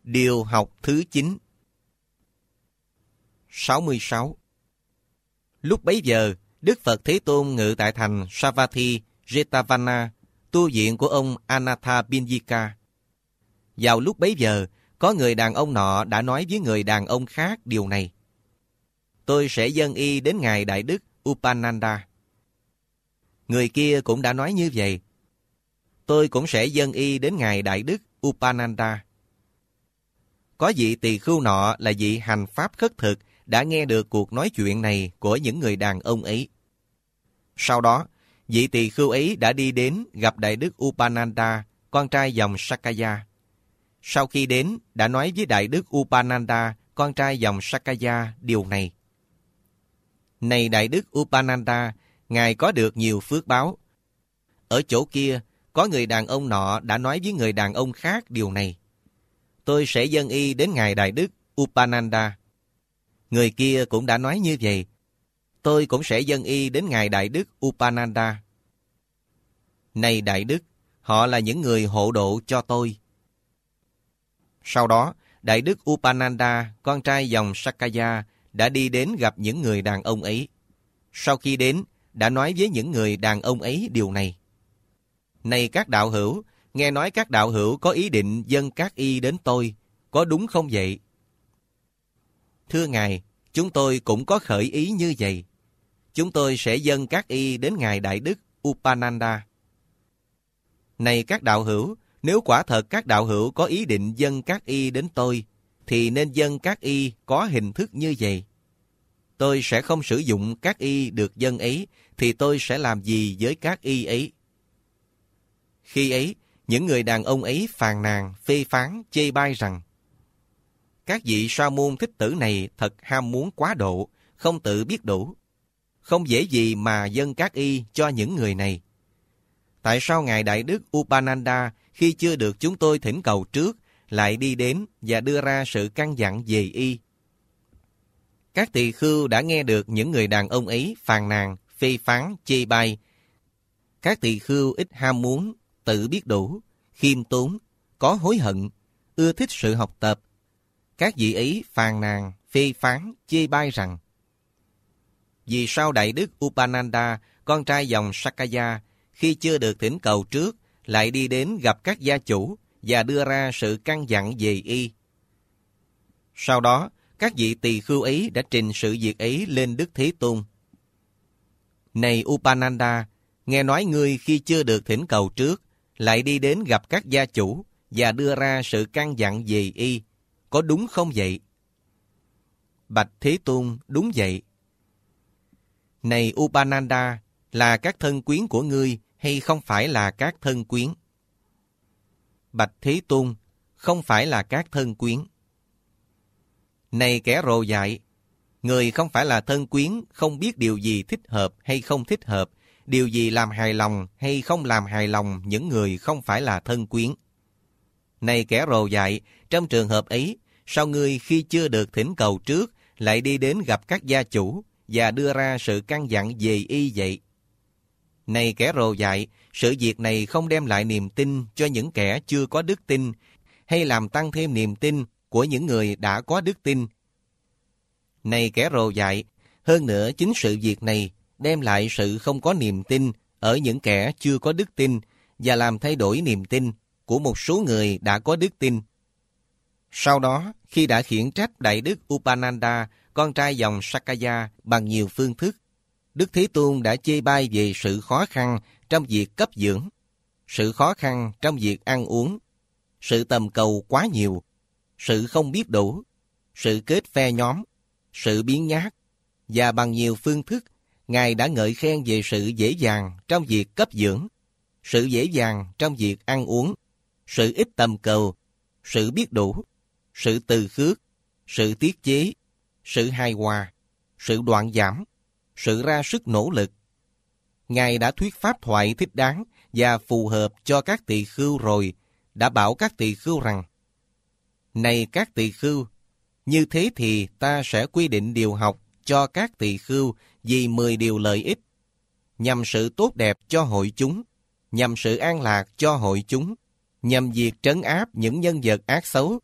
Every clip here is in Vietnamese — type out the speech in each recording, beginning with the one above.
Điều học thứ 9. 66. Lúc bấy giờ, Đức Phật Thế Tôn ngự tại thành Savatthi, Jetavana, tu viện của ông Anathapindika. Vào lúc bấy giờ, có người đàn ông nọ đã nói với người đàn ông khác điều này: tôi sẽ dâng y đến Ngài Đại Đức Upananda. Người kia cũng đã nói như vậy: tôi cũng sẽ dâng y đến Ngài Đại Đức Upananda. Có vị tỳ khưu nọ là vị hành pháp khất thực đã nghe được cuộc nói chuyện này của những người đàn ông ấy. Sau đó, vị tỳ khưu ấy đã đi đến gặp Đại Đức Upananda, con trai dòng Sakaya. Sau khi đến, đã nói với Đại Đức Upananda, con trai dòng Sakaya, điều này: này Đại Đức Upananda, Ngài có được nhiều phước báo. Ở chỗ kia, có người đàn ông nọ đã nói với người đàn ông khác điều này: tôi sẽ dâng y đến Ngài Đại Đức Upananda. Người kia cũng đã nói như vậy: tôi cũng sẽ dâng y đến Ngài Đại Đức Upananda. Này Đại Đức, họ là những người hộ độ cho tôi. Sau đó, Đại Đức Upananda, con trai dòng Sakaya, đã đi đến gặp những người đàn ông ấy. Sau khi đến, đã nói với những người đàn ông ấy điều này: này các đạo hữu, nghe nói các đạo hữu có ý định dâng các y đến tôi, có đúng không vậy? Thưa Ngài, chúng tôi cũng có khởi ý như vậy. Chúng tôi sẽ dâng các y đến Ngài Đại Đức Upananda. Này các đạo hữu, nếu quả thật các đạo hữu có ý định dâng các y đến tôi, thì nên dâng các y có hình thức như vậy. Tôi sẽ không sử dụng các y được dâng ấy, thì tôi sẽ làm gì với các y ấy? Khi ấy, những người đàn ông ấy phàn nàn, phê phán, chê bai rằng: các vị sa môn thích tử này thật ham muốn quá độ, không tự biết đủ. Không dễ gì mà dâng các y cho những người này. Tại sao Ngài Đại Đức Upananda khi chưa được chúng tôi thỉnh cầu trước lại đi đến và đưa ra sự căn dặn về y? Các tỳ khưu đã nghe được những người đàn ông ấy phàn nàn, phê phán, chê bai. Các tỳ khưu ít ham muốn, tự biết đủ, khiêm tốn, có hối hận, ưa thích sự học tập. Các vị ấy phàn nàn, phê phán, chê bai rằng: vì sao Đại Đức Upananda, con trai dòng Sakaya, khi chưa được thỉnh cầu trước, lại đi đến gặp các gia chủ và đưa ra sự căn dặn về y? Sau đó, các vị tỳ khưu ấy đã trình sự việc ấy lên Đức Thế Tôn. Này Upananda, nghe nói ngươi khi chưa được thỉnh cầu trước, lại đi đến gặp các gia chủ và đưa ra sự căn dặn về y, có đúng không vậy? Bạch Thế Tôn, đúng vậy. Này Upananda, là các thân quyến của ngươi hay không phải là các thân quyến? Bạch Thế Tôn, không phải là các thân quyến. Này kẻ rồ dại, người không phải là thân quyến, không biết điều gì thích hợp hay không thích hợp, điều gì làm hài lòng hay không làm hài lòng những người không phải là thân quyến. Này kẻ rồ dại, trong trường hợp ấy, sao ngươi khi chưa được thỉnh cầu trước lại đi đến gặp các gia chủ và đưa ra sự căn dặn về y vậy? Này kẻ rồ dại, sự việc này không đem lại niềm tin cho những kẻ chưa có đức tin, hay làm tăng thêm niềm tin của những người đã có đức tin. Này kẻ rồ dại, hơn nữa chính sự việc này đem lại sự không có niềm tin ở những kẻ chưa có đức tin và làm thay đổi niềm tin của một số người đã có đức tin. Sau đó, khi đã khiển trách Đại Đức Upananda, con trai dòng Sakaya bằng nhiều phương thức, Đức Thế Tôn đã chê bai về sự khó khăn trong việc cấp dưỡng, sự khó khăn trong việc ăn uống, sự tầm cầu quá nhiều, sự không biết đủ, sự kết phe nhóm, sự biếng nhác, và bằng nhiều phương thức, Ngài đã ngợi khen về sự dễ dàng trong việc cấp dưỡng, sự dễ dàng trong việc ăn uống, sự ít tầm cầu, sự biết đủ, sự từ khước, sự tiết chế, sự hài hòa, sự đoạn giảm, sự ra sức nỗ lực. Ngài đã thuyết pháp thoại thích đáng và phù hợp cho các tỳ khưu rồi, đã bảo các tỳ khưu rằng: này các tỳ khưu, như thế thì ta sẽ quy định điều học cho các tỳ khưu vì 10 điều lợi ích, nhằm sự tốt đẹp cho hội chúng, nhằm sự an lạc cho hội chúng, nhằm việc trấn áp những nhân vật ác xấu,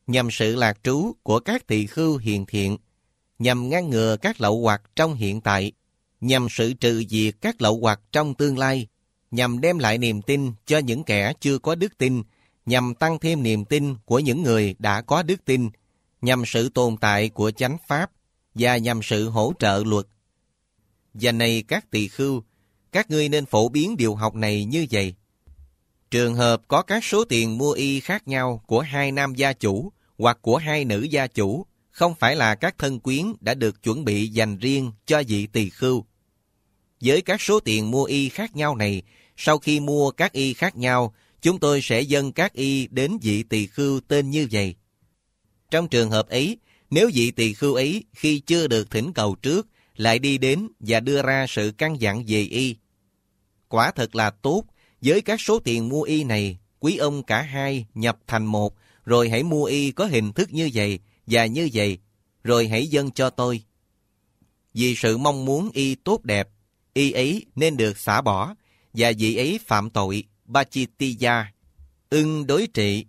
nhằm sự lạc trú của các tỳ khưu hiền thiện, nhằm ngăn ngừa các lậu hoặc trong hiện tại, nhằm sự trừ diệt các lậu hoặc trong tương lai, nhằm đem lại niềm tin cho những kẻ chưa có đức tin, nhằm tăng thêm niềm tin của những người đã có đức tin, nhằm sự tồn tại của chánh pháp và nhằm sự hỗ trợ luật. Và này các tỳ khưu, các ngươi nên phổ biến điều học này như vậy. Trường hợp có các số tiền mua y khác nhau của hai nam gia chủ hoặc của hai nữ gia chủ, không phải là các thân quyến đã được chuẩn bị dành riêng cho vị tỳ khưu. Với các số tiền mua y khác nhau này, sau khi mua các y khác nhau, chúng tôi sẽ dâng các y đến vị tỳ khưu tên như vậy. Trong trường hợp ấy, nếu vị tỳ khưu ấy khi chưa được thỉnh cầu trước, lại đi đến và đưa ra sự căn dặn về y, quả thật là tốt. Với các số tiền mua y này, quý ông cả hai nhập thành một, rồi hãy mua y có hình thức như vậy và như vậy, rồi hãy dâng cho tôi. Vì sự mong muốn y tốt đẹp, y ấy nên được xả bỏ, và vị ấy phạm tội Bachitiya, đối trị.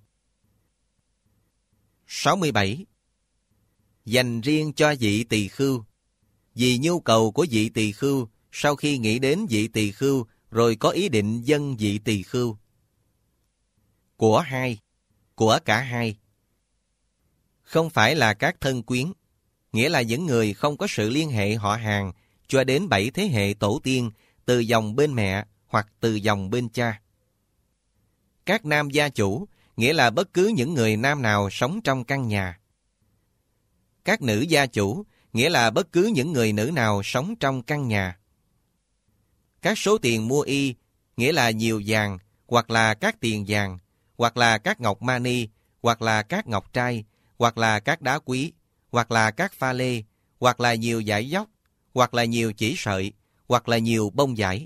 67. Dành riêng cho vị tỳ khưu. Vì nhu cầu của vị tỳ khưu, sau khi nghĩ đến vị tỳ khưu, rồi có ý định dâng vị tỳ khưu. Của cả hai. Không phải là các thân quyến, nghĩa là những người không có sự liên hệ họ hàng cho đến 7 thế hệ tổ tiên từ dòng bên mẹ hoặc từ dòng bên cha. Các nam gia chủ, nghĩa là bất cứ những người nam nào sống trong căn nhà. Các nữ gia chủ, nghĩa là bất cứ những người nữ nào sống trong căn nhà. Các số tiền mua y, nghĩa là nhiều vàng, hoặc là các tiền vàng, hoặc là các ngọc mani, hoặc là các ngọc trai, hoặc là các đá quý, hoặc là các pha lê, hoặc là nhiều dải dóc, hoặc là nhiều chỉ sợi, hoặc là nhiều bông vải.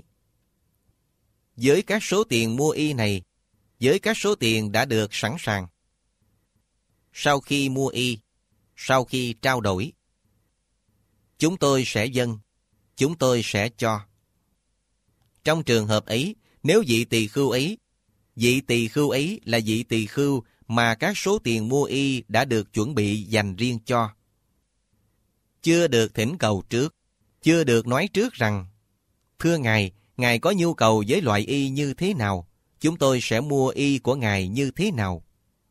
Với các số tiền mua y này, với các số tiền đã được sẵn sàng, sau khi mua y, sau khi trao đổi, chúng tôi sẽ dâng, chúng tôi sẽ cho. Trong trường hợp ấy, nếu vị tỳ khưu ấy là vị tỳ khưu mà các số tiền mua y đã được chuẩn bị dành riêng cho, chưa được thỉnh cầu trước, chưa được nói trước rằng, thưa Ngài có nhu cầu với loại y như thế nào, chúng tôi sẽ mua y của Ngài như thế nào.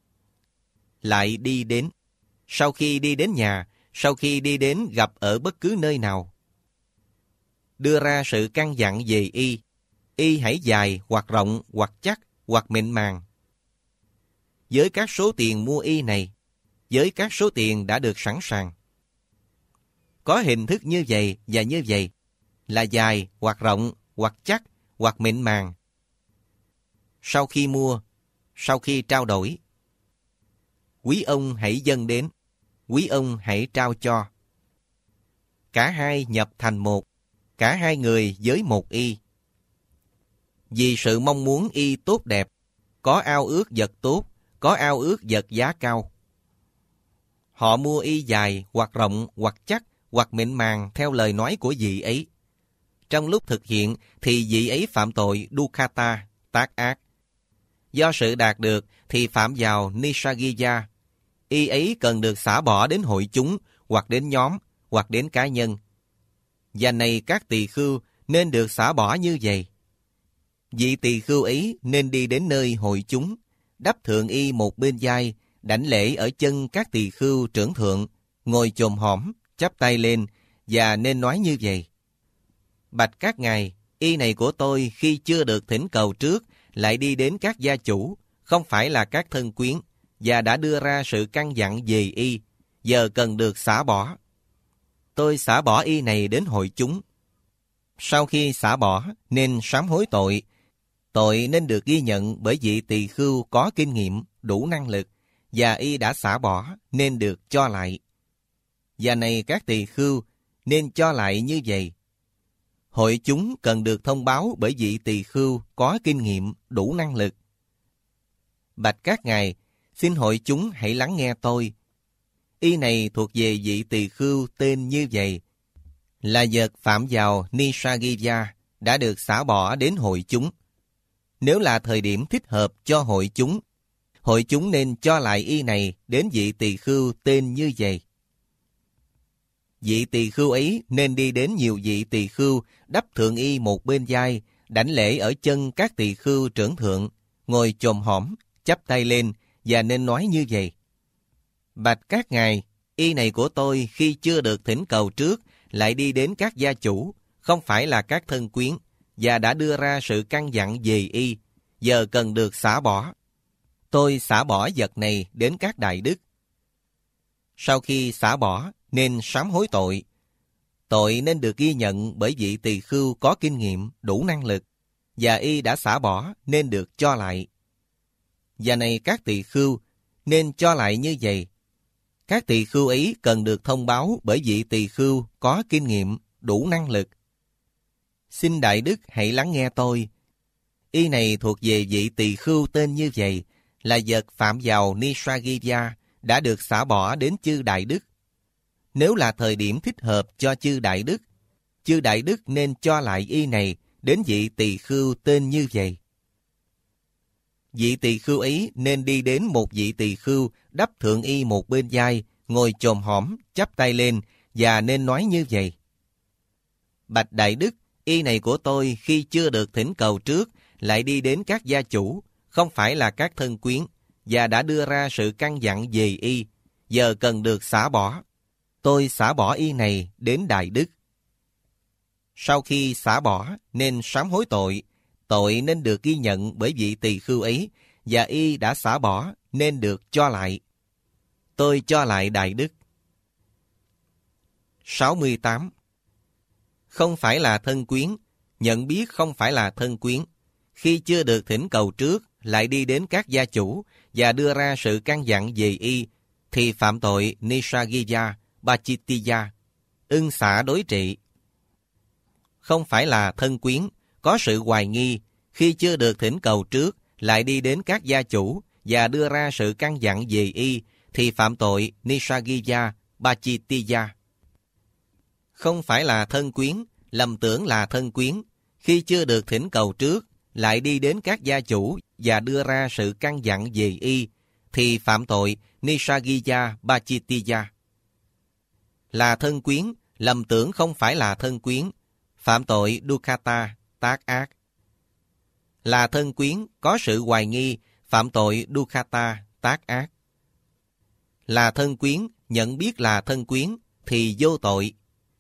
Lại đi đến, sau khi đi đến nhà, sau khi đi đến gặp ở bất cứ nơi nào, đưa ra sự căn dặn về y hãy dài hoặc rộng hoặc chắc hoặc mịn màng. Với các số tiền mua y này, với các số tiền đã được sẵn sàng, có hình thức như vậy và như vậy, là dài hoặc rộng hoặc chắc hoặc mịn màng. Sau khi mua, sau khi trao đổi, quý ông hãy dâng đến, quý ông hãy trao cho. Cả hai nhập thành một, cả hai người với một y. Vì sự mong muốn y tốt đẹp, có ao ước vật tốt, có ao ước vật giá cao. Họ mua y dài hoặc rộng hoặc chắc hoặc mịn màng theo lời nói của vị ấy. Trong lúc thực hiện thì vị ấy phạm tội Dukkata, tác ác. Do sự đạt được thì phạm vào Nisagiya. Y ấy cần được xả bỏ đến hội chúng, hoặc đến nhóm, hoặc đến cá nhân. Và này các tỳ khưu nên được xả bỏ như vậy. Vị tỳ khưu ấy nên đi đến nơi hội chúng, đắp thượng y một bên vai, đảnh lễ ở chân các tỳ khưu trưởng thượng, ngồi chồm hõm, chắp tay lên, và nên nói như vậy: Bạch các ngài, y này của tôi khi chưa được thỉnh cầu trước, lại đi đến các gia chủ, không phải là các thân quyến, và đã đưa ra sự căn dặn về y, giờ cần được xả bỏ. Tôi xả bỏ y này đến hội chúng. Sau khi xả bỏ, nên sám hối tội. Tội nên được ghi nhận bởi vị tỳ khưu có kinh nghiệm, đủ năng lực, và y đã xả bỏ nên được cho lại. Và này các tỳ khưu nên cho lại như vậy. Hội chúng cần được thông báo bởi vị tỳ khưu có kinh nghiệm, đủ năng lực. Bạch các ngài, xin hội chúng hãy lắng nghe tôi. Y này thuộc về vị tỳ khưu tên như vậy, là vật phạm vào Nisagiya, đã được xả bỏ đến hội chúng. Nếu là thời điểm thích hợp cho hội chúng, hội chúng nên cho lại y này đến vị tỳ khưu tên như vậy. Vị tỳ khưu ấy nên đi đến nhiều vị tỳ khưu, đắp thượng y một bên vai, đảnh lễ ở chân các tỳ khưu trưởng thượng, ngồi chồm hõm, chắp tay lên, và nên nói như vậy: Bạch các ngài, y này của tôi khi chưa được thỉnh cầu trước, lại đi đến các gia chủ, không phải là các thân quyến, và đã đưa ra sự căn dặn về y, giờ cần được xả bỏ. Tôi xả bỏ vật này đến các đại đức. Sau khi xả bỏ, nên sám hối tội. Tội nên được ghi nhận bởi vị tỳ khưu có kinh nghiệm, đủ năng lực, và y đã xả bỏ nên được cho lại. Và này các tỳ khưu, nên cho lại như vậy. Các tỳ khưu ấy cần được thông báo bởi vị tỳ khưu có kinh nghiệm, đủ năng lực. Xin đại đức hãy lắng nghe tôi. Y này thuộc về vị tỳ khưu tên như vậy, là vật phạm vào Nisragivya, đã được xả bỏ đến chư đại đức. Nếu là thời điểm thích hợp cho chư đại đức nên cho lại y này đến vị tỳ khưu tên như vậy. Vị tỳ khưu ấy nên đi đến một vị tỳ khưu, đắp thượng y một bên vai, ngồi chồm hõm, chắp tay lên, và nên nói như vậy: Bạch đại đức, y này của tôi khi chưa được thỉnh cầu trước, lại đi đến các gia chủ, không phải là các thân quyến, và đã đưa ra sự căn dặn về y, giờ cần được xả bỏ. Tôi xả bỏ y này đến đại đức. Sau khi xả bỏ, nên sám hối tội. Tội nên được ghi nhận bởi vị tỳ khưu ấy, và y đã xả bỏ nên được cho lại. Tôi cho lại đại đức. 68. Không phải là thân quyến, nhận biết không phải là thân quyến. Khi chưa được thỉnh cầu trước, lại đi đến các gia chủ và đưa ra sự căn dặn về y, thì phạm tội Nisragivya, Bachitiya, ưng xả đối trị. Không phải là thân quyến, có sự hoài nghi, khi chưa được thỉnh cầu trước, lại đi đến các gia chủ và đưa ra sự căn dặn về y, thì phạm tội Nisragivya, Bachitiya. Không phải là thân quyến, lầm tưởng là thân quyến, khi chưa được thỉnh cầu trước, lại đi đến các gia chủ và đưa ra sự căn dặn về y, thì phạm tội Nisragivya, Bachitiya. Là thân quyến, lầm tưởng không phải là thân quyến, phạm tội Dukkata, tác ác. Là thân quyến, có sự hoài nghi, phạm tội Dukkata, tác ác. Là thân quyến, nhận biết là thân quyến, thì vô tội.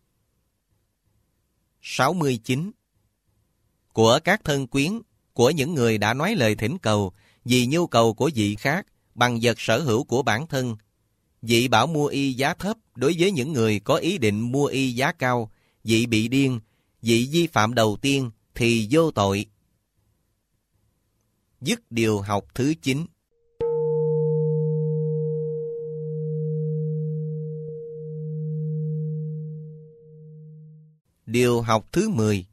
69. Của các thân quyến, của những người đã nói lời thỉnh cầu, vì nhu cầu của vị khác, bằng vật sở hữu của bản thân. Vị bảo mua y giá thấp đối với những người có ý định mua y giá cao, vị bị điên, vị vi phạm đầu tiên thì vô tội. Dứt điều học thứ 9. Điều học thứ 10.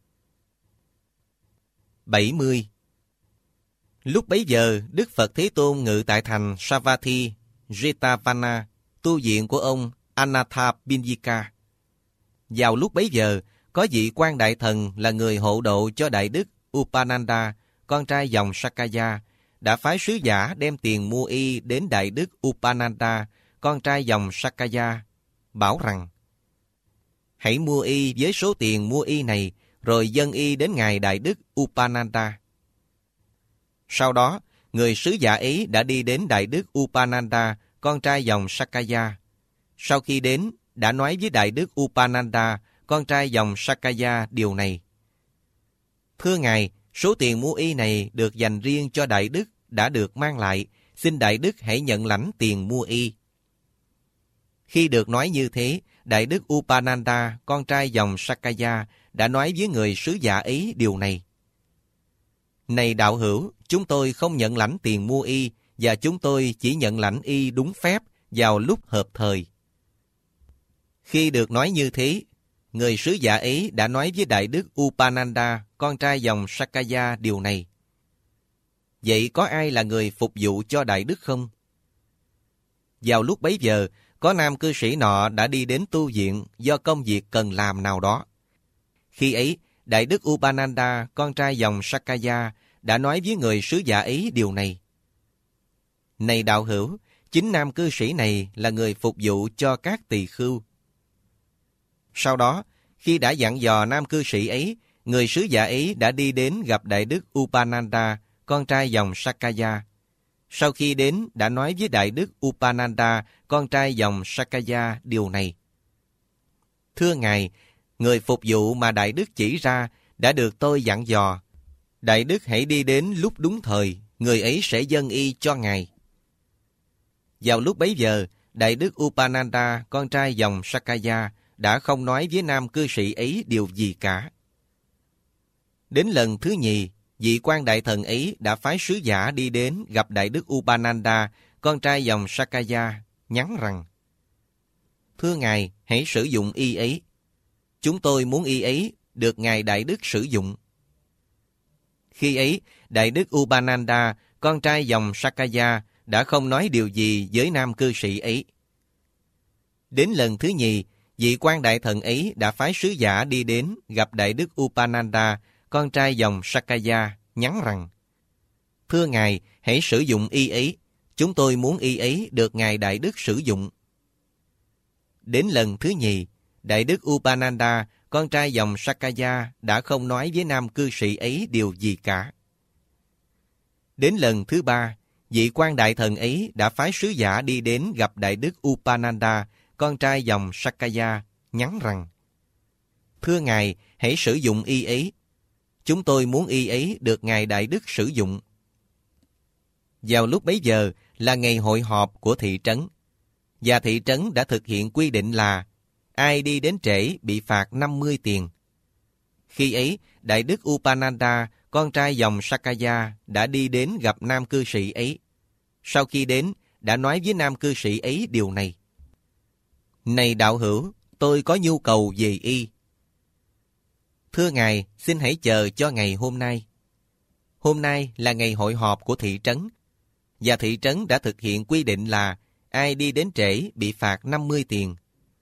70. Lúc bấy giờ, Đức Phật Thế Tôn ngự tại thành Savatthi, Jetavana, tu viện của ông Anathapindika. Vào lúc bấy giờ, có vị quan đại thần là người hộ độ cho Đại Đức Upananda, con trai dòng Sakaya, đã phái sứ giả đem tiền mua y đến Đại Đức Upananda, con trai dòng Sakaya, bảo rằng: Hãy mua y với số tiền mua y này, rồi dâng y đến ngài Đại Đức Upananda. Sau đó, người sứ giả ấy đã đi đến Đại Đức Upananda, con trai dòng Sakaya. Sau khi đến, đã nói với Đại Đức Upananda, con trai dòng Sakaya điều này: Thưa ngài, số tiền mua y này được dành riêng cho Đại Đức đã được mang lại, xin Đại Đức hãy nhận lãnh tiền mua y. Khi được nói như thế, Đại Đức Upananda, con trai dòng Sakaya, đã nói với người sứ giả ấy điều này: Này đạo hữu, chúng tôi không nhận lãnh tiền mua y, và chúng tôi chỉ nhận lãnh y đúng phép vào lúc hợp thời. Khi được nói như thế, người sứ giả ấy đã nói với Đại Đức Upananda, con trai dòng Sakaya điều này: Vậy có ai là người phục vụ cho Đại Đức không? Vào lúc bấy giờ, có nam cư sĩ nọ đã đi đến tu viện do công việc cần làm nào đó. Khi ấy, Đại Đức Upananda, con trai dòng Sakaya, đã nói với người sứ giả ấy điều này: Này đạo hữu, chính nam cư sĩ này là người phục vụ cho các tỳ khưu. Sau đó, khi đã dặn dò nam cư sĩ ấy, người sứ giả ấy đã đi đến gặp Đại đức Upananda, con trai dòng Sakaya. Sau khi đến, đã nói với Đại đức Upananda, con trai dòng Sakaya điều này. Thưa Ngài, người phục vụ mà Đại đức chỉ ra đã được tôi dặn dò. Đại đức hãy đi đến lúc đúng thời, người ấy sẽ dâng y cho Ngài. Vào lúc bấy giờ, Đại đức Upananda, con trai dòng Sakaya, đã không nói với nam cư sĩ ấy điều gì cả. Đến lần thứ nhì, vị quan đại thần ấy đã phái sứ giả đi đến gặp Đại đức Upananda, con trai dòng Sakaya, nhắn rằng: Thưa Ngài, hãy sử dụng y ấy. Chúng tôi muốn y ấy được Ngài Đại đức sử dụng. Khi ấy, Đại đức Upananda, con trai dòng Sakaya, đã không nói điều gì với nam cư sĩ ấy. Đến lần thứ nhì, vị quan đại thần ấy đã phái sứ giả đi đến gặp Đại đức Upananda, con trai dòng Sakaya, nhắn rằng: Thưa Ngài, hãy sử dụng y ấy. Chúng tôi muốn y ấy được Ngài Đại đức sử dụng. Đến lần thứ nhì, Đại đức Upananda, con trai dòng Sakaya, đã không nói với nam cư sĩ ấy điều gì cả. Đến lần thứ ba, vị quan đại thần ấy đã phái sứ giả đi đến gặp Đại đức Upananda, con trai dòng Sakaya, nhắn rằng: Thưa Ngài, hãy sử dụng y ấy. Chúng tôi muốn y ấy được Ngài Đại đức sử dụng. Vào lúc bấy giờ là ngày hội họp của thị trấn, và thị trấn đã thực hiện quy định là ai đi đến trễ bị phạt 50 tiền. Khi ấy, Đại đức Upananda, con trai dòng Sakaya, đã đi đến gặp nam cư sĩ ấy. Sau khi đến, đã nói với nam cư sĩ ấy điều này. Này đạo hữu, tôi có nhu cầu về y. Thưa Ngài, xin hãy chờ cho ngày hôm nay. Hôm nay là ngày hội họp của thị trấn, và thị trấn đã thực hiện quy định là ai đi đến trễ bị phạt 50 tiền.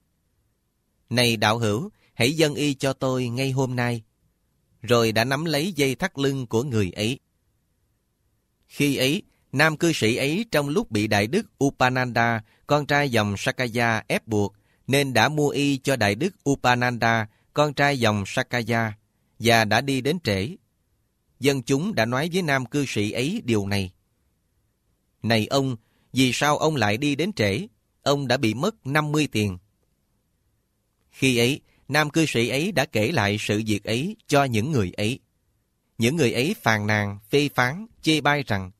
Này đạo hữu, hãy dâng y cho tôi ngay hôm nay. Rồi đã nắm lấy dây thắt lưng của người ấy. Khi ấy, nam cư sĩ ấy trong lúc bị Đại đức Upananda, con trai dòng Sakaya ép buộc, nên đã mua y cho Đại đức Upananda, con trai dòng Sakaya, và đã đi đến trễ. Dân chúng đã nói với nam cư sĩ ấy điều này. Này ông, vì sao ông lại đi đến trễ? Ông đã bị mất 50 tiền. Khi ấy, nam cư sĩ ấy đã kể lại sự việc ấy cho những người ấy. Những người ấy phàn nàn, phê phán, chê bai rằng: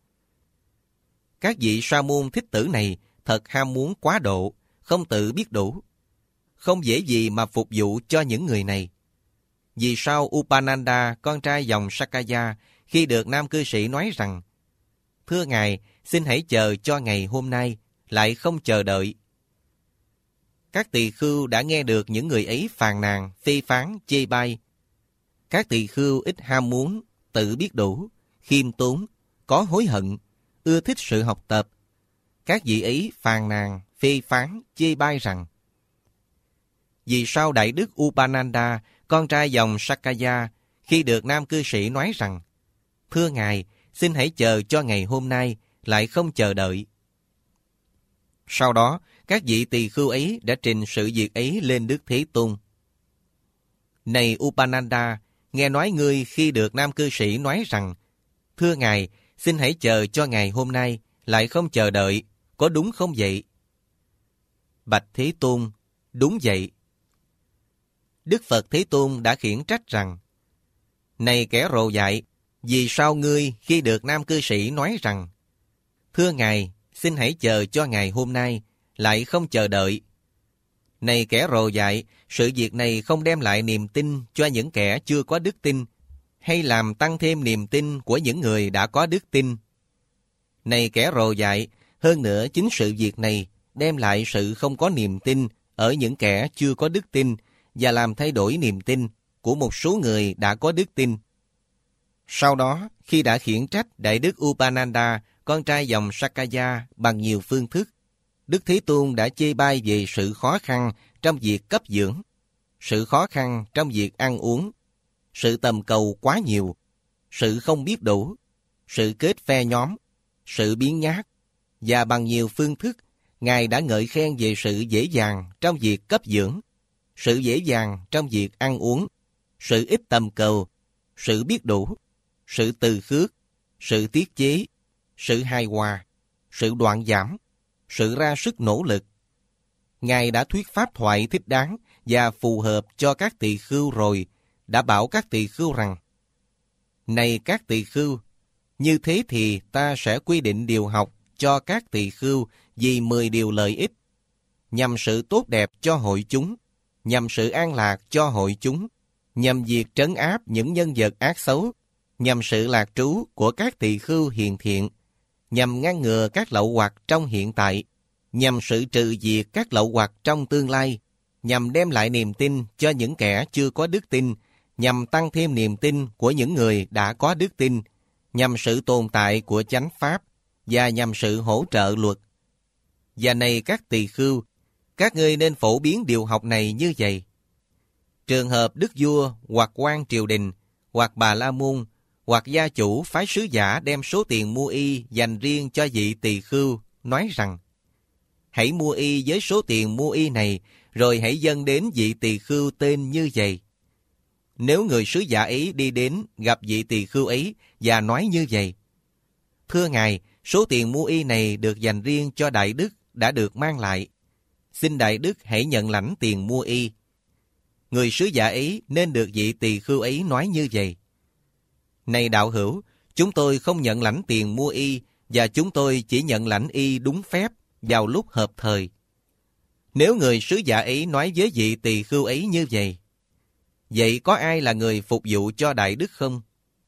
Các vị sa môn thích tử này thật ham muốn quá độ, không tự biết đủ. Không dễ gì mà phục vụ cho những người này. Vì sao Upananda, con trai dòng Sakaya, khi được nam cư sĩ nói rằng: Thưa Ngài, xin hãy chờ cho ngày hôm nay, lại không chờ đợi? Các tỳ khưu đã nghe được những người ấy phàn nàn, phê phán, chê bai. Các tỳ khưu ít ham muốn, tự biết đủ, khiêm tốn, có hối hận, ưa thích sự học tập. Các vị ấy phàn nàn, phê phán, chê bai rằng: Vì sao Đại đức Upananda, con trai dòng Sakaya, khi được nam cư sĩ nói rằng: Thưa Ngài, xin hãy chờ cho ngày hôm nay, lại không chờ đợi? Sau đó, các vị tỳ khưu ấy đã trình sự việc ấy lên Đức Thế Tôn. Này Upananda, nghe nói ngươi khi được nam cư sĩ nói rằng: Thưa Ngài, xin hãy chờ cho ngày hôm nay, lại không chờ đợi, có đúng không vậy? Bạch Thế Tôn, đúng vậy. Đức Phật Thế Tôn đã khiển trách rằng: Này kẻ rồ dại, vì sao ngươi khi được nam cư sĩ nói rằng: Thưa Ngài, xin hãy chờ cho ngày hôm nay, lại không chờ đợi? Này kẻ rồ dại, sự việc này không đem lại niềm tin cho những kẻ chưa có đức tin, hay làm tăng thêm niềm tin của những người đã có đức tin. Này kẻ rồ dại, hơn nữa chính sự việc này đem lại sự không có niềm tin ở những kẻ chưa có đức tin, và làm thay đổi niềm tin của một số người đã có đức tin. Sau đó, khi đã khiển trách Đại đức Upananda, con trai dòng Sakaya bằng nhiều phương thức, Đức Thế Tôn đã chê bai về sự khó khăn trong việc cấp dưỡng, sự khó khăn trong việc ăn uống, sự tầm cầu quá nhiều, sự không biết đủ, sự kết phe nhóm, sự biếng nhác, và bằng nhiều phương thức, Ngài đã ngợi khen về sự dễ dàng trong việc cấp dưỡng, sự dễ dàng trong việc ăn uống, sự ít tầm cầu, sự biết đủ, sự từ khước, sự tiết chế, sự hài hòa, sự đoạn giảm, sự ra sức nỗ lực. Ngài đã thuyết pháp thoại thích đáng và phù hợp cho các tỳ khưu rồi, đã bảo các tỳ khưu rằng: Này các tỳ khưu, như thế thì ta sẽ quy định điều học cho các tỳ khưu vì 10 điều lợi ích, nhằm sự tốt đẹp cho hội chúng, nhằm sự an lạc cho hội chúng, nhằm việc trấn áp những nhân vật ác xấu, nhằm sự lạc trú của các tỳ khưu hiền thiện, nhằm ngăn ngừa các lậu hoặc trong hiện tại, nhằm sự trừ diệt các lậu hoặc trong tương lai, nhằm đem lại niềm tin cho những kẻ chưa có đức tin, nhằm tăng thêm niềm tin của những người đã có đức tin, nhằm sự tồn tại của chánh pháp, và nhằm sự hỗ trợ luật. Và này các tỳ khưu, các ngươi nên phổ biến điều học này như vậy. Trường hợp đức vua hoặc quan triều đình, hoặc bà la môn, hoặc gia chủ phái sứ giả đem số tiền mua y dành riêng cho vị tỳ khưu, nói rằng: Hãy mua y với số tiền mua y này, rồi hãy dâng đến vị tỳ khưu tên như vậy. Nếu người sứ giả ấy đi đến gặp vị tỳ khưu ấy và nói như vậy: Thưa ngài, số tiền mua y này được dành riêng cho đại đức đã được mang lại. Xin đại đức hãy nhận lãnh tiền mua y. Người sứ giả ấy nên được vị tỳ khưu ấy nói như vậy: Này đạo hữu, chúng tôi không nhận lãnh tiền mua y, và chúng tôi chỉ nhận lãnh y đúng phép vào lúc hợp thời. Nếu người sứ giả ấy nói với vị tỳ khưu ấy như vậy: Vậy có ai là người phục vụ cho đại đức không?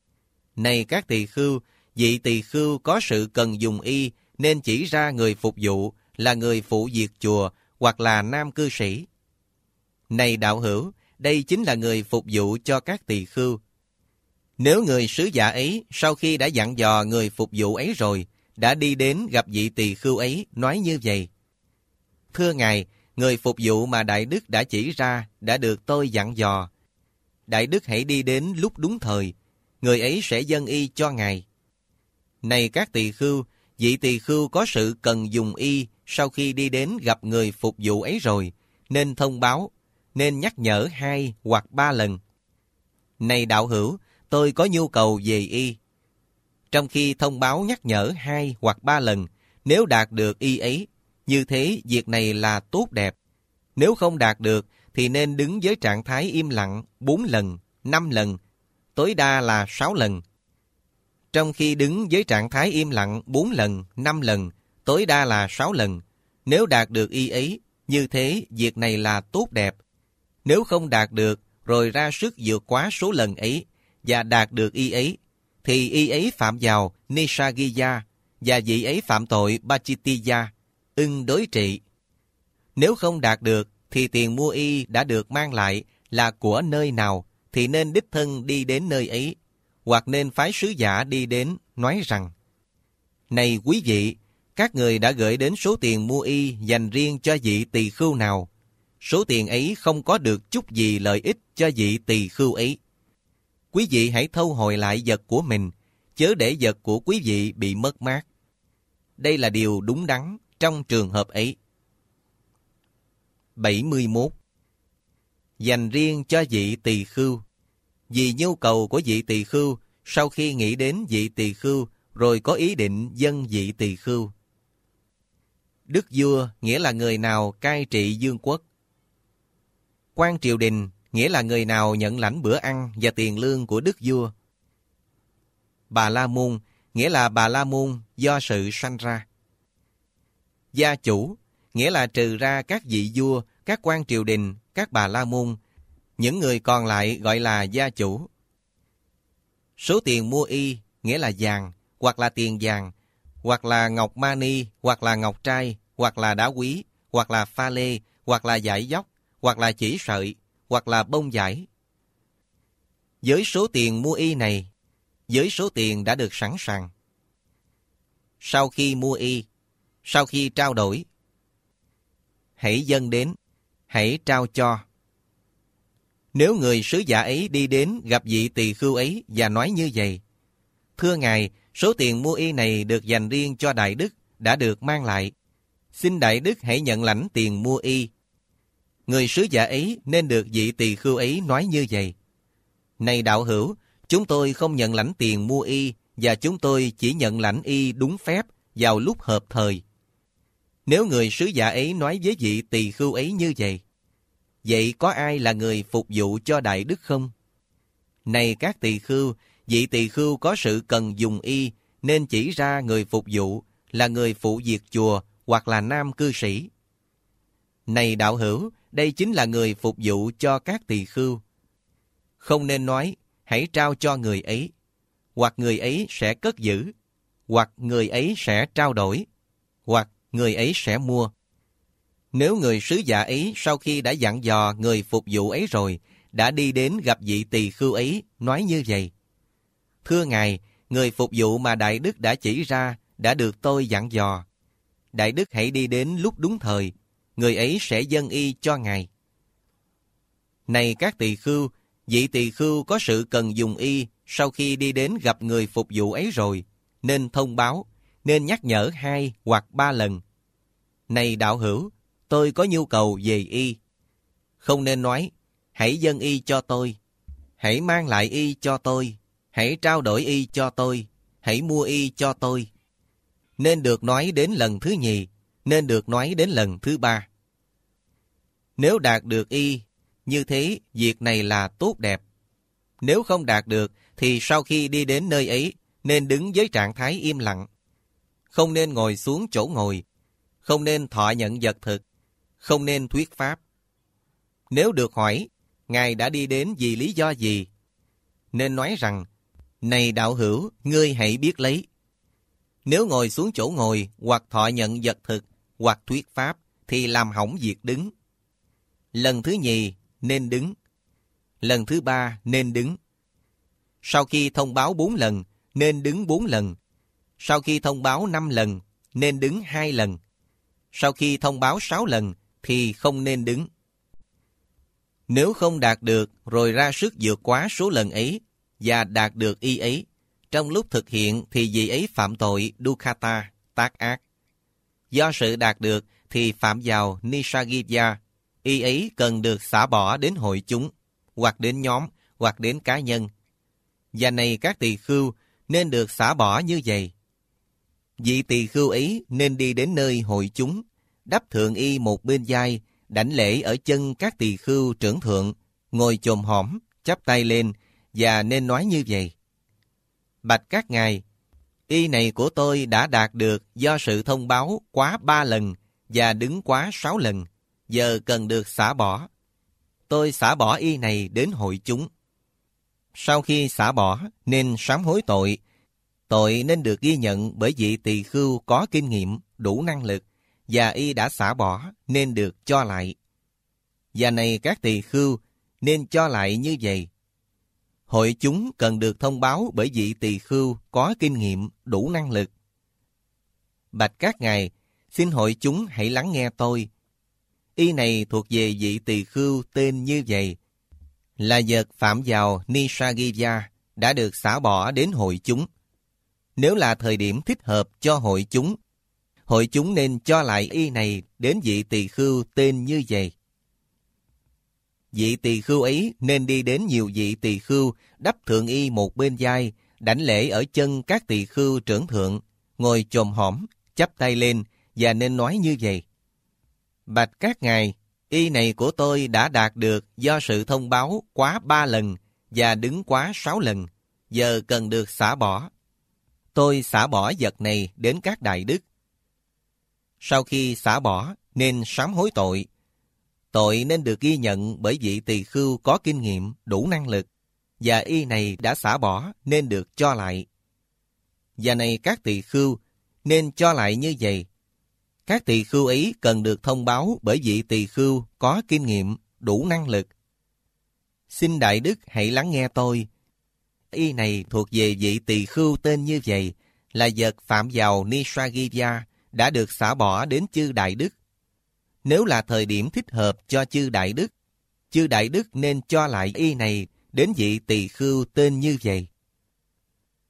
Này các tỳ khưu, vị tỳ khưu có sự cần dùng y nên chỉ ra người phục vụ là người phụ việc chùa hoặc là nam cư sĩ. Này đạo hữu, đây chính là người phục vụ cho các tỳ khưu. Nếu người sứ giả ấy sau khi đã dặn dò người phục vụ ấy rồi, đã đi đến gặp vị tỳ khưu ấy nói như vậy: Thưa ngài, người phục vụ mà đại đức đã chỉ ra đã được tôi dặn dò. Đại đức hãy đi đến lúc đúng thời, người ấy sẽ dâng y cho ngài. Này các tỳ khưu, vị tỳ khưu có sự cần dùng y sau khi đi đến gặp người phục vụ ấy rồi, nên thông báo, nên nhắc nhở 2 hoặc 3 lần. Này đạo hữu, tôi có nhu cầu về y. Trong khi thông báo nhắc nhở 2 hoặc 3 lần, nếu đạt được y ấy, như thế việc này là tốt đẹp. Nếu không đạt được, thì nên đứng với trạng thái im lặng 4 lần, 5 lần, tối đa là 6 lần. Trong khi đứng với trạng thái im lặng 4 lần, 5 lần, tối đa là 6 lần, nếu đạt được y ấy, như thế việc này là tốt đẹp. Nếu không đạt được, rồi ra sức vượt quá số lần ấy, và đạt được y ấy, thì y ấy phạm vào Nisagiya, và vị ấy phạm tội Pachitiya, ưng đối trị. Nếu không đạt được, thì tiền mua y đã được mang lại là của nơi nào, thì nên đích thân đi đến nơi ấy, hoặc nên phái sứ giả đi đến, nói rằng: Này quý vị, các người đã gửi đến số tiền mua y dành riêng cho vị tỳ khưu nào. Số tiền ấy không có được chút gì lợi ích cho vị tỳ khưu ấy. Quý vị hãy thâu hồi lại vật của mình, chớ để vật của quý vị bị mất mát. Đây là điều đúng đắn trong trường hợp ấy. 71. Dành riêng cho vị tỳ khưu. Vì nhu cầu của vị tỳ khưu, sau khi nghĩ đến vị tỳ khưu, rồi có ý định dâng vị tỳ khưu. Đức vua nghĩa là người nào cai trị vương quốc. Quan triều đình nghĩa là người nào nhận lãnh bữa ăn và tiền lương của đức vua. Bà la môn nghĩa là bà la môn do sự sanh ra. Gia chủ nghĩa là trừ ra các vị vua, các quan triều đình, các bà la môn, những người còn lại gọi là gia chủ. Số tiền mua y nghĩa là vàng, hoặc là tiền vàng, hoặc là ngọc mani, hoặc là ngọc trai, hoặc là đá quý, hoặc là pha lê, hoặc là vải dóc, hoặc là chỉ sợi, hoặc là bông vải. Với số tiền mua y này, với số tiền đã được sẵn sàng. Sau khi mua y, sau khi trao đổi, hãy dâng đến, hãy trao cho. Nếu người sứ giả ấy đi đến gặp vị tỳ khưu ấy và nói như vậy: Thưa ngài, số tiền mua y này được dành riêng cho đại đức đã được mang lại. Xin Đại Đức hãy nhận lãnh tiền mua y. Người sứ giả ấy nên được vị tỳ khưu ấy nói như vậy. Này đạo hữu, chúng tôi không nhận lãnh tiền mua y, và chúng tôi chỉ nhận lãnh y đúng phép vào lúc hợp thời. Nếu người sứ giả ấy nói với vị tỳ khưu ấy như vậy có ai là người phục vụ cho Đại Đức không? Này các tỳ khưu, vị tỳ khưu có sự cần dùng y, nên chỉ ra người phục vụ là người phụ việc chùa hoặc là nam cư sĩ. Này đạo hữu, đây chính là người phục vụ cho các tỳ khưu. Không nên nói, hãy trao cho người ấy, hoặc người ấy sẽ cất giữ, hoặc người ấy sẽ trao đổi, hoặc người ấy sẽ mua. Nếu người sứ giả ấy sau khi đã dặn dò người phục vụ ấy rồi, đã đi đến gặp vị tỳ khưu ấy, nói như vậy: Thưa Ngài, người phục vụ mà Đại Đức đã chỉ ra đã được tôi dặn dò. Đại Đức hãy đi đến lúc đúng thời, người ấy sẽ dâng y cho Ngài. Này các tỳ khưu, vị tỳ khưu có sự cần dùng y sau khi đi đến gặp người phục vụ ấy rồi, nên thông báo, nên nhắc nhở 2 hoặc 3 lần. Này đạo hữu, tôi có nhu cầu về y. Không nên nói, hãy dâng y cho tôi, hãy mang lại y cho tôi, hãy trao đổi y cho tôi, hãy mua y cho tôi. Nên được nói đến lần thứ nhì, nên được nói đến lần thứ 3. Nếu đạt được y, như thế việc này là tốt đẹp. Nếu không đạt được, thì sau khi đi đến nơi ấy, nên đứng với trạng thái im lặng. Không nên ngồi xuống chỗ ngồi, không nên thọ nhận vật thực, không nên thuyết pháp. Nếu được hỏi, Ngài đã đi đến vì lý do gì? Nên nói rằng, này đạo hữu, ngươi hãy biết lấy. Nếu ngồi xuống chỗ ngồi, hoặc thọ nhận vật thực, hoặc thuyết pháp, thì làm hỏng việc đứng. Lần thứ nhì, nên đứng. Lần thứ 3, nên đứng. Sau khi thông báo 4 lần, nên đứng 4 lần. Sau khi thông báo 5 lần, nên đứng 2 lần. Sau khi thông báo 6 lần, thì không nên đứng. Nếu không đạt được, rồi ra sức vượt quá số lần ấy, và đạt được y ấy, trong lúc thực hiện thì vị ấy phạm tội Dukkata, tác ác. Do sự đạt được thì phạm vào Nissaggiya, y ấy cần được xả bỏ đến hội chúng, hoặc đến nhóm, hoặc đến cá nhân. Và này các tỳ khưu, nên được xả bỏ như vậy. Vị tỳ khưu ấy nên đi đến nơi hội chúng, đắp thượng y một bên vai, đảnh lễ ở chân các tỳ khưu trưởng thượng, ngồi chồm hõm, chắp tay lên, và nên nói như vậy: Bạch các ngài, y này của tôi đã đạt được do sự thông báo quá 3 lần và đứng quá 6 lần, giờ cần được xả bỏ. Tôi xả bỏ y này đến hội chúng. Sau khi xả bỏ, nên sám hối tội. Tội nên được ghi nhận bởi vị tỳ khưu có kinh nghiệm, đủ năng lực, và y đã xả bỏ nên được cho lại. Và này các tỳ khưu, nên cho lại như vậy. Hội chúng cần được thông báo bởi vị tỳ khưu có kinh nghiệm, đủ năng lực. Bạch các ngài, xin hội chúng hãy lắng nghe tôi. Y này thuộc về vị tỳ khưu tên như vậy, là vật phạm vào Nissaggiya, đã được xả bỏ đến hội chúng. Nếu là thời điểm thích hợp cho hội chúng nên cho lại y này đến vị tỳ khưu tên như vậy. Vị tỳ khưu ấy nên đi đến nhiều vị tỳ khưu, đắp thượng y một bên vai, đảnh lễ ở chân các tỳ khưu trưởng thượng, ngồi chồm hõm, chắp tay lên, và nên nói như vậy: Bạch các ngài, y này của tôi đã đạt được do sự thông báo quá 3 lần và đứng quá 6 lần, giờ cần được xả bỏ. Tôi xả bỏ vật này đến các đại đức. Sau khi xả bỏ, nên sám hối tội. Tội nên được ghi nhận bởi vị tỳ khưu có kinh nghiệm, đủ năng lực, và y này đã xả bỏ nên được cho lại. Và này các tỳ khưu, nên cho lại như vậy. Các tỳ khưu ấy cần được thông báo bởi vị tỳ khưu có kinh nghiệm, đủ năng lực. Xin Đại Đức hãy lắng nghe tôi. Y này thuộc về vị tỳ khưu tên như vậy, là vật phạm vào Nissaggiya, đã được xả bỏ đến chư Đại Đức. Nếu là thời điểm thích hợp cho chư Đại Đức nên cho lại y này đến vị tỳ khưu tên như vậy.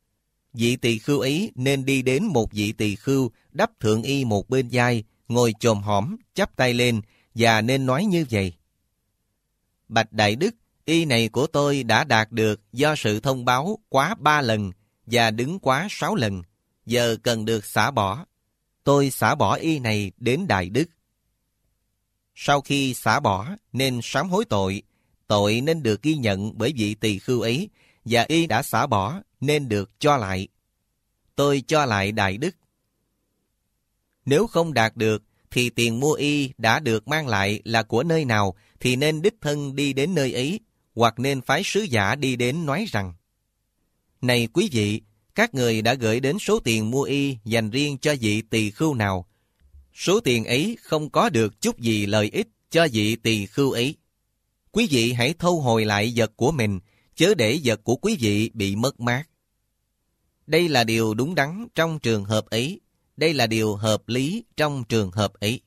vị tỳ khưu ấy nên đi đến một vị tỳ khưu đắp thượng y một bên vai, ngồi chồm hõm, chắp tay lên, và nên nói như vậy: Bạch Đại Đức, y này của tôi đã đạt được do sự thông báo quá 3 lần và đứng quá 6 lần, giờ cần được xả bỏ. Tôi xả bỏ y này đến Đại Đức. Sau khi xả bỏ nên sám hối tội, tội nên được ghi nhận bởi vị tỳ khưu ấy, và y đã xả bỏ nên được cho lại. Tôi cho lại Đại Đức. Nếu không đạt được, thì tiền mua y đã được mang lại là của nơi nào, thì nên đích thân đi đến nơi ấy, hoặc nên phái sứ giả đi đến nói rằng: Này quý vị, các người đã gửi đến số tiền mua y dành riêng cho vị tỳ khưu nào. Số tiền ấy không có được chút gì lợi ích cho vị tỳ khưu ấy. Quý vị hãy thu hồi lại vật của mình, chớ để vật của quý vị bị mất mát. Đây là điều đúng đắn trong trường hợp ấy. Đây là điều hợp lý trong trường hợp ấy.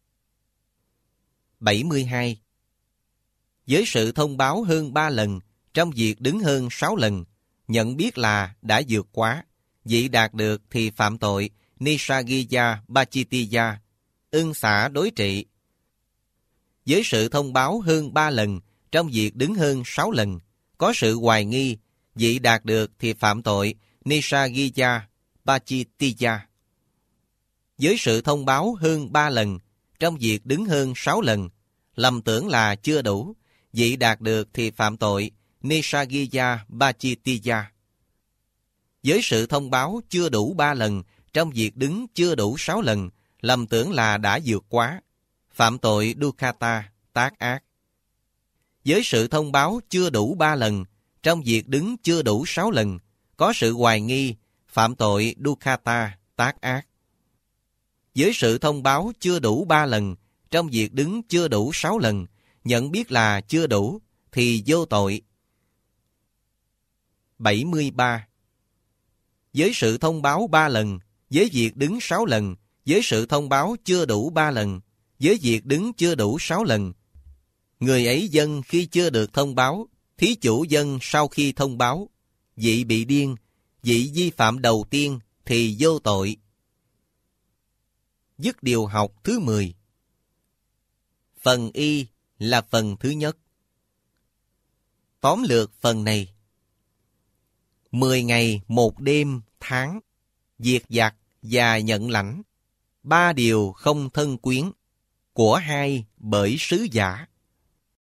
72. Với sự thông báo hơn 3 lần, trong việc đứng hơn 6 lần, nhận biết là đã vượt quá, vị đạt được thì phạm tội Nisagiya Bachitiya, ưng xả đối trị. Với sự thông báo hơn 3 lần, trong việc đứng hơn 6 lần, có sự hoài nghi, vị đạt được thì phạm tội Nisagiya Bachitiya. Với sự thông báo hơn 3 lần, trong việc đứng hơn 6 lần, lầm tưởng là chưa đủ, vị đạt được thì phạm tội Nisagiya Bachitiya. Với sự thông báo chưa đủ 3 lần, trong việc đứng chưa đủ 6 lần, lầm tưởng là đã vượt quá, phạm tội Dukkata, tác ác. Với sự thông báo chưa đủ 3 lần, trong việc đứng chưa đủ 6 lần, có sự hoài nghi, phạm tội Dukkata, tác ác. Với sự thông báo chưa đủ 3 lần, trong việc đứng chưa đủ 6 lần, nhận biết là chưa đủ, thì vô tội. 73. Với sự thông báo 3 lần, với việc đứng 6 lần, với sự thông báo chưa đủ 3 lần, với việc đứng chưa đủ 6 lần, người ấy dâng khi chưa được thông báo, thí chủ dâng sau khi thông báo, vị bị điên, vị vi phạm đầu tiên thì vô tội. Dứt điều học thứ 10. Phần y là phần thứ nhất. Tóm lược phần này: 10 ngày 1 đêm tháng, diệt giặc và nhận lãnh, 3 điều không thân quyến, của 2 bởi sứ giả.